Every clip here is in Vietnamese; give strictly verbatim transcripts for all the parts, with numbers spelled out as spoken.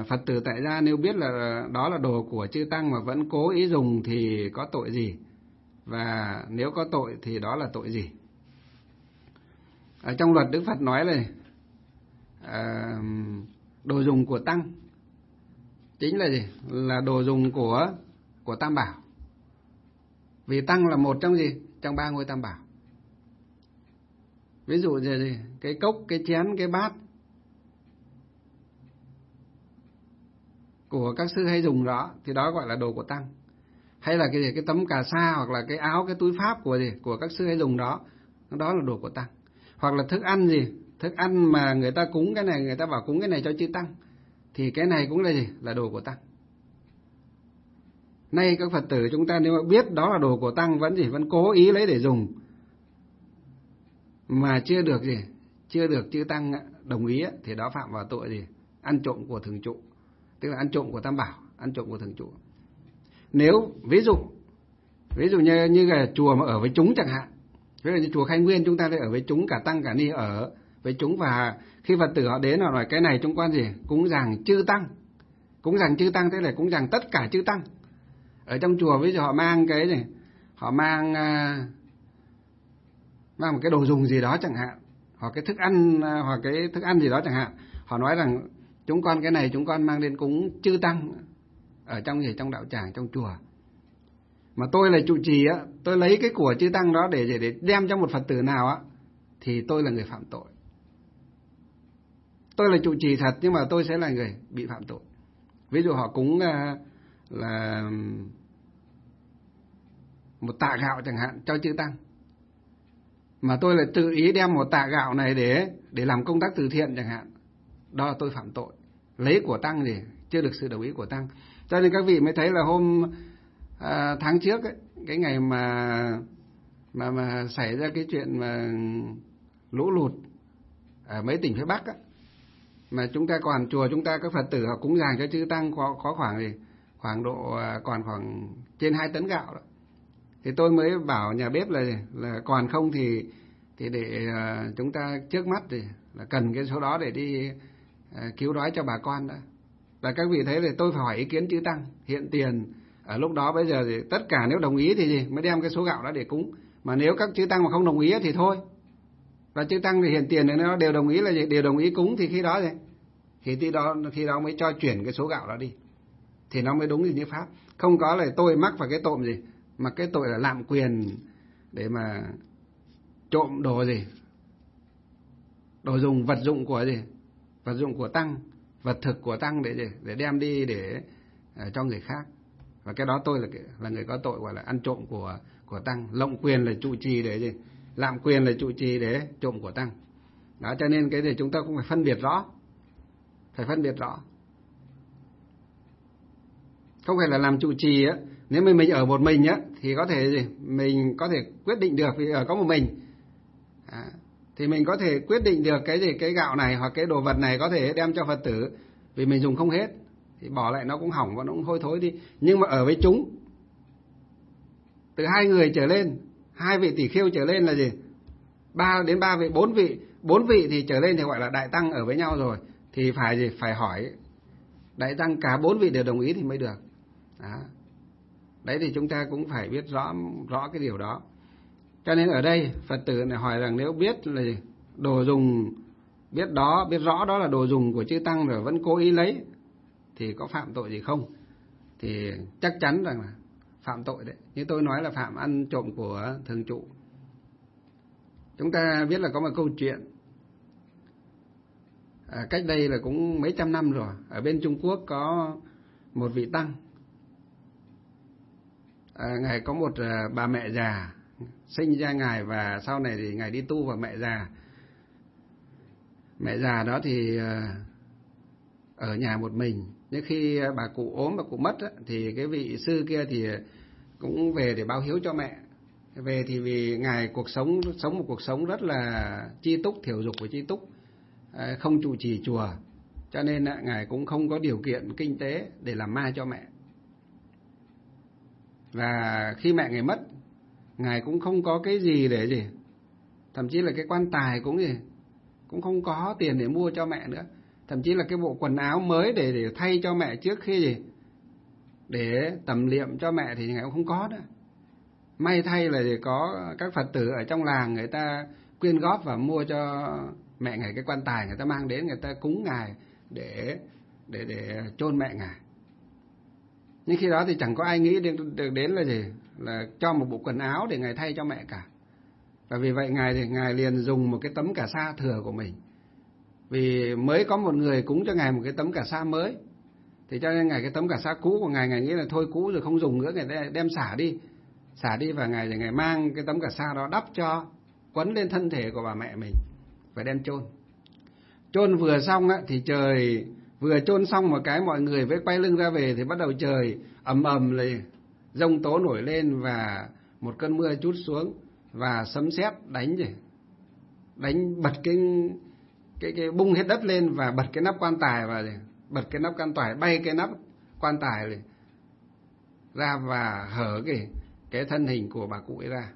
Phật tử tại gia nếu biết là đó là đồ của chư tăng mà vẫn cố ý dùng thì có tội gì? Và nếu có tội thì đó là tội gì? Ở trong luật Đức Phật nói là à, đồ dùng của tăng chính là gì? Là đồ dùng của của Tam Bảo. Vì tăng là một trong gì? Trong ba ngôi Tam Bảo. Ví dụ như gì? Cái cốc, cái chén, cái bát của các sư hay dùng đó thì đó gọi là đồ của tăng. Hay là cái gì? Cái tấm cà sa hoặc là cái áo, cái túi pháp của gì? Của các sư hay dùng đó, đó là đồ của tăng. Hoặc là thức ăn gì? Thức ăn mà người ta cúng cái này, người ta bảo cúng cái này cho chư tăng, thì cái này cũng là gì? Là đồ của tăng. Nay các Phật tử chúng ta nếu mà biết đó là đồ của tăng vẫn gì? Vẫn cố ý lấy để dùng mà chưa được gì? Chưa được chư tăng đồng ý thì đó phạm vào tội gì? Ăn trộm của thường trụ. Tức là ăn trộm của Tam Bảo, ăn trộm của thường trụ. Nếu ví dụ ví dụ như như là chùa mà ở với chúng chẳng hạn, ví dụ như chùa Khai Nguyên chúng ta đây ở với chúng, cả tăng cả ni ở với chúng, và khi Phật tử họ đến họ nói cái này chúng con gì? Cúng dường chư tăng. Cúng dường chư tăng tức là cúng dường tất cả chư tăng. Ở trong chùa ví dụ họ mang cái gì? Họ mang uh, mang một cái đồ dùng gì đó chẳng hạn, hoặc cái thức ăn uh, hoặc cái thức ăn gì đó chẳng hạn. Họ nói rằng chúng con cái này chúng con mang đến cúng chư tăng ở trong gì? Trong đạo tràng, trong chùa. Mà tôi là trụ trì á, tôi lấy cái của chư tăng đó để để đem cho một Phật tử nào á, thì tôi là người phạm tội. Tôi là trụ trì thật nhưng mà tôi sẽ là người bị phạm tội. Ví dụ họ cúng uh, là một tạ gạo chẳng hạn cho chư tăng, mà tôi lại tự ý đem một tạ gạo này để để làm công tác từ thiện chẳng hạn, đó là tôi phạm tội. Lấy của tăng thì chưa được sự đồng ý của tăng. Cho nên các vị mới thấy là hôm à, tháng trước ấy, cái ngày mà mà mà xảy ra cái chuyện mà lũ lụt ở mấy tỉnh phía Bắc á, mà chúng ta còn chùa chúng ta các Phật tử họ cúng dường cho chư tăng có, có khoảng gì khoảng độ còn khoảng trên hai tấn gạo đó. Thì tôi mới bảo nhà bếp là là còn không thì thì để uh, chúng ta trước mắt thì là cần cái số đó để đi uh, cứu đói cho bà con đó. Và các vị thấy là tôi phải hỏi ý kiến chư tăng hiện tiền ở lúc đó. Bây giờ thì tất cả nếu đồng ý thì gì mới đem cái số gạo đó để cúng, mà nếu các chư tăng mà không đồng ý thì thôi. Và chư tăng thì hiện tiền thì nó đều đồng ý là gì? Đều đồng ý cúng thì khi đó gì thì khi đó khi đó mới cho chuyển cái số gạo đó đi, thì nó mới đúng như pháp. Không có là tôi mắc phải cái tội gì mà cái tội là lạm quyền để mà trộm đồ gì, đồ dùng vật dụng của gì, vật dụng của tăng, vật thực của tăng để gì để đem đi để uh, cho người khác. Và cái đó tôi là là người có tội gọi là ăn trộm của của tăng. Lộng quyền là trụ trì để gì, lạm quyền là trụ trì để trộm của tăng. Đó, cho nên cái gì chúng ta cũng phải phân biệt rõ, phải phân biệt rõ. Không phải là làm trụ trì á, nếu mà mình ở một mình á thì có thể gì mình có thể quyết định được, vì ở có một mình à, thì mình có thể quyết định được cái gì cái gạo này hoặc cái đồ vật này có thể đem cho Phật tử, vì mình dùng không hết thì bỏ lại nó cũng hỏng và nó cũng hôi thối đi. Nhưng mà ở với chúng từ hai người trở lên, hai vị tỷ khưu trở lên là gì, ba đến ba vị, bốn vị, bốn vị thì trở lên thì gọi là đại tăng ở với nhau rồi, thì phải gì phải hỏi đại tăng cả bốn vị đều đồng ý thì mới được. Đó. Đấy thì chúng ta cũng phải biết rõ rõ cái điều đó. Cho nên ở đây Phật tử này hỏi rằng nếu biết là đồ dùng, biết đó, biết rõ đó là đồ dùng của chư tăng rồi vẫn cố ý lấy thì có phạm tội gì không? Thì chắc chắn rằng là phạm tội đấy. Như tôi nói là phạm ăn trộm của thường trụ. Chúng ta biết là có một câu chuyện à, cách đây là cũng mấy trăm năm rồi. Ở bên Trung Quốc có một vị tăng, à, ngài có một à, bà mẹ già sinh ra ngài, và sau này thì ngài đi tu vào mẹ già. Mẹ già đó thì à, ở nhà một mình. Nhưng khi bà cụ ốm, bà cụ mất á, thì cái vị sư kia thì cũng về để báo hiếu cho mẹ. Về thì vì ngài cuộc sống sống một cuộc sống rất là chi túc, thiểu dục và chi túc, à, không trụ trì chùa, cho nên à, ngài cũng không có điều kiện kinh tế để làm ma cho mẹ. Và khi mẹ ngài mất, ngài cũng không có cái gì để gì, thậm chí là cái quan tài cũng gì cũng không có tiền để mua cho mẹ nữa. thậm chí là cái bộ quần áo mới để để thay cho mẹ trước khi gì để tẩm liệm cho mẹ thì ngài cũng không có nữa. May thay là có các Phật tử ở trong làng người ta quyên góp và mua cho mẹ ngài cái quan tài, người ta mang đến người ta cúng ngài để để để chôn mẹ ngài. Nhưng khi đó thì chẳng có ai nghĩ đến, đến là gì là cho một bộ quần áo để ngài thay cho mẹ cả. Và vì vậy ngài thì ngài liền dùng một cái tấm cà sa thừa của mình. Vì mới có một người cúng cho ngài một cái tấm cà sa mới, thì cho nên ngài cái tấm cà sa cũ của ngài ngài nghĩ là thôi cũ rồi không dùng nữa, ngài đem xả đi, xả đi và ngài thì ngài mang cái tấm cà sa đó đắp cho, quấn lên thân thể của bà mẹ mình và đem chôn. Chôn vừa xong á thì trời vừa chôn xong một cái mọi người với quay lưng ra về thì bắt đầu trời ầm ầmเลยgiông tố nổi lên và một cơn mưa trút xuống và sấm sét đánh gì đánh bật cái cái cái bung hết đất lên và bật cái nắp quan tài và bật cái nắp quan tài, bay cái nắp quan tài ra và hở cái cái thân hình của bà cụ ấy ra.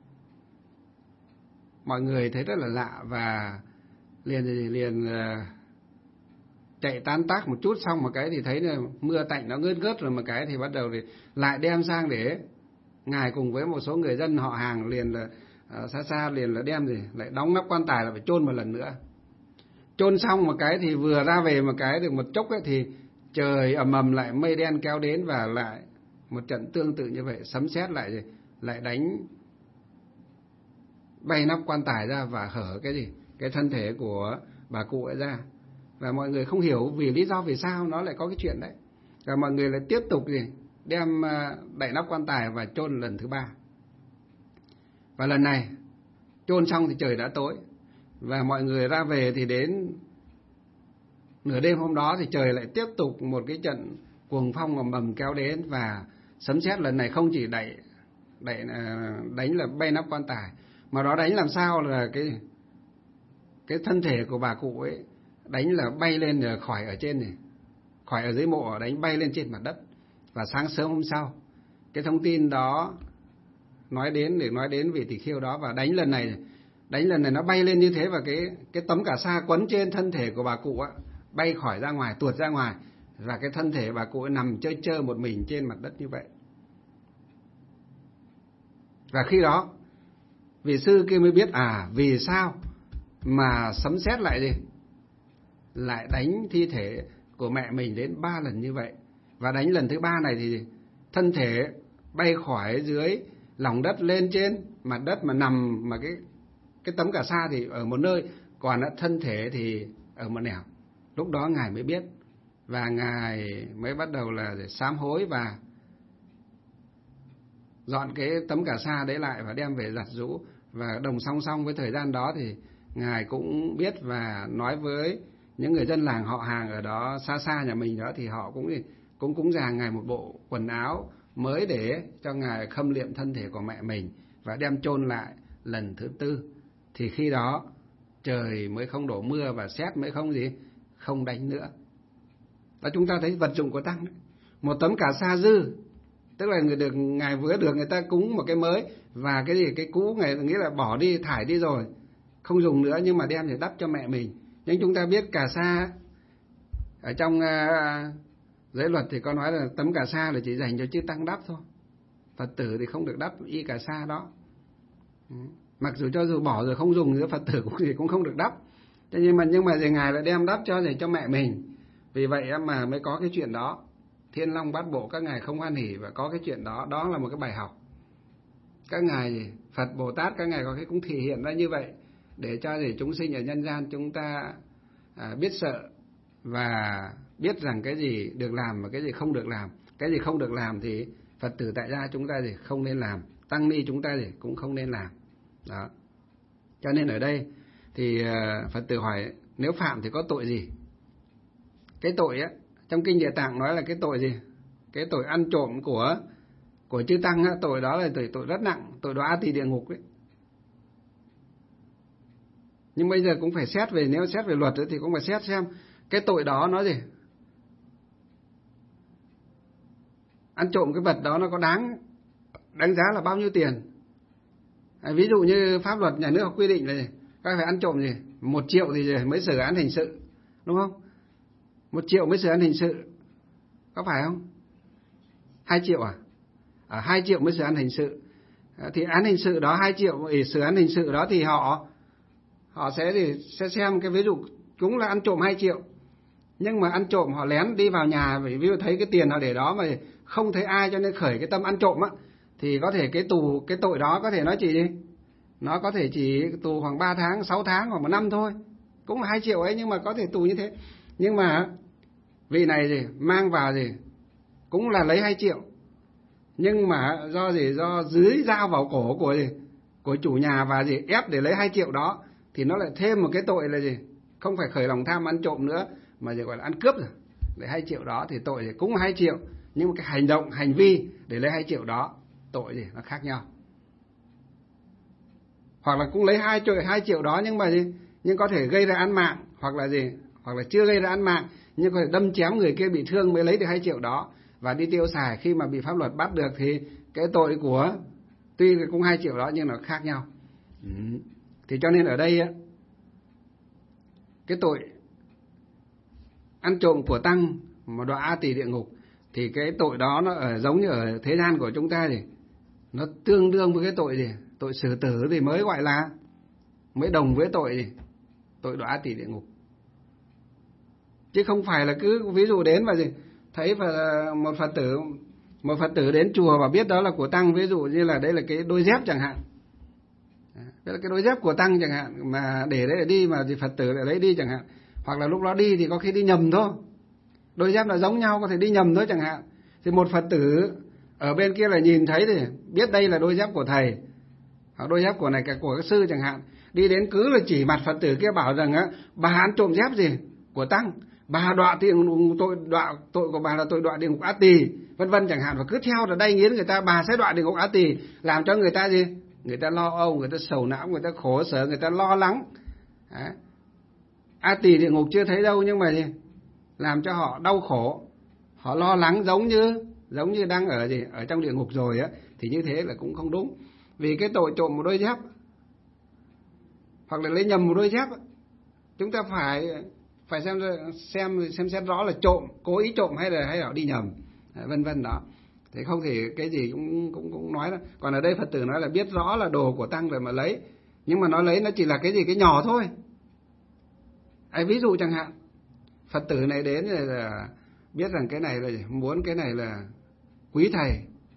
Mọi người thấy rất là lạ và liền liền chạy tán tác một chút, xong một cái thì thấy là mưa tạnh nó ngớt ngớt rồi, một cái thì bắt đầu thì lại đem sang để ngài cùng với một số người dân họ hàng liền là uh, xa xa liền là đem gì lại đóng nắp quan tài là phải chôn một lần nữa. Chôn xong một cái thì vừa ra về một cái được một chốc ấy thì trời ầm ầm lại mây đen kéo đến và lại một trận tương tự như vậy, sấm sét lại gì lại đánh bay nắp quan tài ra và hở cái gì cái thân thể của bà cụ ấy ra. Và mọi người không hiểu vì lý do vì sao nó lại có cái chuyện đấy. Và mọi người lại tiếp tục gì đem đậy nắp quan tài và chôn lần thứ ba. Và lần này chôn xong thì trời đã tối và mọi người ra về thì đến nửa đêm hôm đó thì trời lại tiếp tục một cái trận cuồng phong ầm ầm kéo đến và sấm sét lần này không chỉ đẩy đẩy đánh là bay nắp quan tài mà nó đánh làm sao là cái cái thân thể của bà cụ ấy đánh là bay lên khỏi ở trên này, khỏi ở dưới mộ đánh bay lên trên mặt đất. Và sáng sớm hôm sau cái thông tin đó nói đến để nói đến vị tỷ khưu đó, và đánh lần này đánh lần này nó bay lên như thế và cái cái tấm cà sa quấn trên thân thể của bà cụ á bay khỏi ra ngoài, tuột ra ngoài, và cái thân thể bà cụ ấy nằm chơi chơi một mình trên mặt đất như vậy. Và khi đó vị sư kia mới biết à vì sao mà sấm sét lại đi lại đánh thi thể của mẹ mình đến ba lần như vậy. Và đánh lần thứ ba này thì thân thể bay khỏi dưới lòng đất lên trên mặt đất mà nằm, mà cái cái tấm cà sa thì ở một nơi, còn thân thể thì ở một nẻo. Lúc đó ngài mới biết và ngài mới bắt đầu là sám hối và dọn cái tấm cà sa đấy lại và đem về giặt giũ. Và đồng song song với thời gian đó thì ngài cũng biết và nói với những người dân làng họ hàng ở đó xa xa nhà mình đó, thì họ cũng cũng cúng dường ngài một bộ quần áo mới để cho ngài khâm liệm thân thể của mẹ mình và đem chôn lại lần thứ tư. Thì khi đó trời mới không đổ mưa và sét mới không gì không đánh nữa. Và chúng ta thấy vật dụng của tăng đấy, một tấm cà sa dư, tức là người được ngài vừa được người ta cúng một cái mới, và cái gì cái cũ ngài nghĩa là bỏ đi thải đi rồi không dùng nữa, nhưng mà đem để đắp cho mẹ mình. Nhưng chúng ta biết cà sa ở trong uh, giới luật thì có nói là tấm cà sa là chỉ dành cho chư tăng đắp thôi, Phật tử thì không được đắp y cà sa đó. Mặc dù cho dù bỏ rồi không dùng nữa, Phật tử cũng thì cũng không được đắp. Thế nhưng mà nhưng mà thì ngài lại đem đắp cho để cho mẹ mình. Vì vậy mà mới có cái chuyện đó. Thiên Long Bát Bộ các ngài không hoan hỉ và có cái chuyện đó. Đó là một cái bài học. Các ngài Phật Bồ Tát các ngài có cái cũng thể hiện ra như vậy để cho để chúng sinh ở nhân gian chúng ta à, biết sợ và biết rằng cái gì được làm và cái gì không được làm. Cái gì không được làm thì Phật tử tại gia chúng ta thì không nên làm, tăng ni chúng ta thì cũng không nên làm. Đó. Cho nên ở đây thì Phật tử hỏi nếu phạm thì có tội gì? Cái tội á trong kinh Địa Tạng nói là cái tội gì? Cái tội ăn trộm của của chư tăng á, tội đó là tội tội rất nặng, tội đó A Tỳ địa ngục đấy. Nhưng bây giờ cũng phải xét về, nếu xét về luật ấy, thì cũng phải xét xem cái tội đó nó gì? Ăn trộm cái vật đó nó có đáng đánh giá là bao nhiêu tiền? À, ví dụ như pháp luật nhà nước quy định là gì? Các phải ăn trộm gì? Một triệu thì mới xử án hình sự, đúng không? Một triệu mới xử án hình sự, có phải không? Hai triệu à? Ở hai triệu mới xử án hình sự. Thì án hình sự đó hai triệu, xử án hình sự đó thì họ họ sẽ thì sẽ xem cái ví dụ cũng là ăn trộm hai triệu, nhưng mà ăn trộm họ lén đi vào nhà, vì ví dụ thấy cái tiền họ để đó mà không thấy ai cho nên khởi cái tâm ăn trộm á, thì có thể cái tù cái tội đó có thể nói chỉ gì, nó có thể chỉ tù khoảng ba tháng, sáu tháng hoặc một năm thôi, cũng là hai triệu ấy, nhưng mà có thể tù như thế. Nhưng mà vị này gì mang vào gì cũng là lấy hai triệu, nhưng mà do gì do dưới dao vào cổ của gì của chủ nhà và gì ép để lấy hai triệu đó, thì nó lại thêm một cái tội là gì không phải khởi lòng tham ăn trộm nữa, mà gì gọi là ăn cướp rồi. Lấy hai triệu đó thì tội gì cũng hai triệu, nhưng mà cái hành động hành vi để lấy hai triệu đó tội gì nó khác nhau. Hoặc là cũng lấy hai triệu hai triệu đó, nhưng mà gì nhưng có thể gây ra án mạng, hoặc là gì hoặc là chưa gây ra án mạng nhưng có thể đâm chém người kia bị thương mới lấy được hai triệu đó và đi tiêu xài. Khi mà bị pháp luật bắt được thì cái tội của tuy là cũng hai triệu đó nhưng nó khác nhau. Ừ. Thì cho nên ở đây á, cái tội ăn trộm của tăng mà đọa A Tỳ địa ngục thì cái tội đó nó ở giống như ở thế gian của chúng ta thì nó tương đương với cái tội gì tội xử tử thì mới gọi là mới đồng với tội gì tội đọa A Tỳ địa ngục, chứ không phải là cứ ví dụ đến và gì thấy một Phật tử một Phật tử đến chùa và biết đó là của tăng, ví dụ như là đấy là cái đôi dép chẳng hạn, đấy là cái đôi dép của tăng chẳng hạn, mà để đấy để đi mà thì Phật tử lại lấy đi chẳng hạn, hoặc là lúc đó đi thì có khi đi nhầm thôi, đôi dép là giống nhau có thể đi nhầm thôi chẳng hạn, thì một Phật tử ở bên kia là nhìn thấy thì biết đây là đôi dép của thầy hoặc đôi dép của này của các sư chẳng hạn, đi đến cứ là chỉ mặt Phật tử kia bảo rằng á bà ăn trộm dép gì của tăng, bà đọa tiền tội đọa tội của bà là tội đọa địa ngục A Tỳ vân vân chẳng hạn, và cứ theo là đay nghiến người ta bà sẽ đọa địa ngục A Tỳ, làm cho người ta gì người ta lo âu, người ta sầu não, người ta khổ sở, người ta lo lắng. Đấy. A Tỳ địa ngục chưa thấy đâu nhưng mà gì làm cho họ đau khổ, họ lo lắng giống như giống như đang ở gì ở trong địa ngục rồi á, thì như thế là cũng không đúng. Vì cái tội trộm một đôi dép hoặc là lấy nhầm một đôi dép, chúng ta phải phải xem xem xem xét rõ là trộm, cố ý trộm hay là hay là đi nhầm, vân vân đó. Thế không thể cái gì cũng cũng cũng nói đó. Còn ở đây Phật tử nói là biết rõ là đồ của tăng rồi mà lấy, nhưng mà nó lấy nó chỉ là cái gì cái nhỏ thôi. Ai ví dụ chẳng hạn Phật tử này đến là biết rằng cái này là muốn cái này là quý thầy,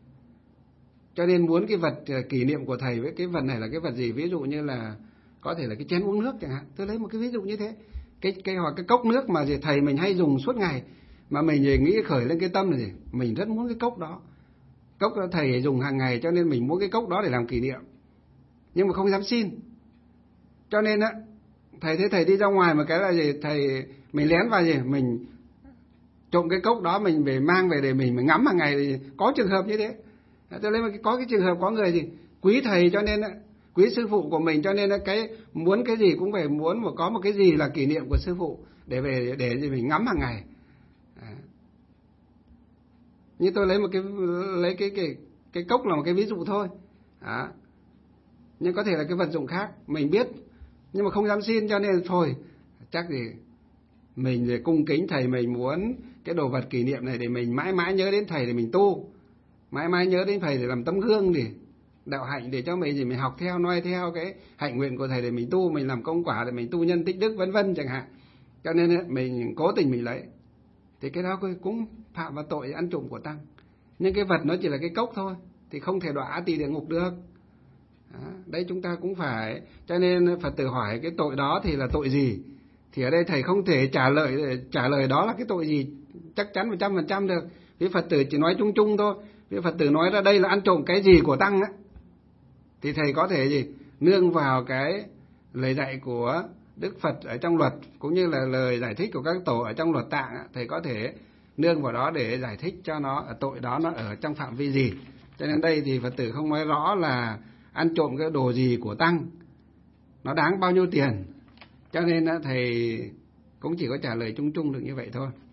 cho nên muốn cái vật kỷ niệm của thầy với cái vật này là cái vật gì, ví dụ như là có thể là cái chén uống nước chẳng hạn, tôi lấy một cái ví dụ như thế, cái cái hoặc cái cốc nước mà gì thầy mình hay dùng suốt ngày, mà mình nghĩ khởi lên cái tâm là gì mình rất muốn cái cốc đó, cốc đó thầy dùng hàng ngày cho nên mình muốn cái cốc đó để làm kỷ niệm, nhưng mà không dám xin, cho nên á thầy thấy thầy đi ra ngoài mà cái là gì thầy mình lén vào gì mình trộm cái cốc đó mình về mang về để mình, mình ngắm hàng ngày, thì có trường hợp như thế. Tôi lấy có cái trường hợp có người gì quý thầy cho nên quý sư phụ của mình, cho nên cái muốn cái gì cũng phải muốn một có một cái gì là kỷ niệm của sư phụ để về để gì mình ngắm hàng ngày. À. Như tôi lấy một cái lấy cái cái cái cốc là một cái ví dụ thôi. À. Nhưng có thể là cái vật dụng khác mình biết nhưng mà không dám xin, cho nên thôi chắc gì mình để cung kính thầy, mình muốn cái đồ vật kỷ niệm này để mình mãi mãi nhớ đến thầy để mình tu, mãi mãi nhớ đến thầy để làm tấm gương để đạo hạnh, để cho mình gì mình học theo noi theo cái hạnh nguyện của thầy để mình tu, mình làm công quả để mình tu nhân tích đức vân vân chẳng hạn, cho nên mình cố tình mình lấy, thì cái đó cũng phạm vào tội ăn trộm của tăng. Nhưng cái vật nó chỉ là cái cốc thôi thì không thể đọa A Tỳ địa ngục được. Đó, đấy chúng ta cũng phải, cho nên Phật tử hỏi cái tội đó thì là tội gì, thì ở đây thầy không thể trả lời trả lời đó là cái tội gì chắc chắn một trăm phần trăm được. Vì Phật tử chỉ nói chung chung thôi. Vì Phật tử nói ra đây là ăn trộm cái gì của tăng á, thì thầy có thể gì nương vào cái lời dạy của Đức Phật ở trong luật cũng như là lời giải thích của các tổ ở trong luật tạng á, thầy có thể nương vào đó để giải thích cho nó ở tội đó nó ở trong phạm vi gì. Cho nên đây thì Phật tử không nói rõ là ăn trộm cái đồ gì của tăng, nó đáng bao nhiêu tiền, cho nên thầy cũng chỉ có trả lời chung chung được như vậy thôi.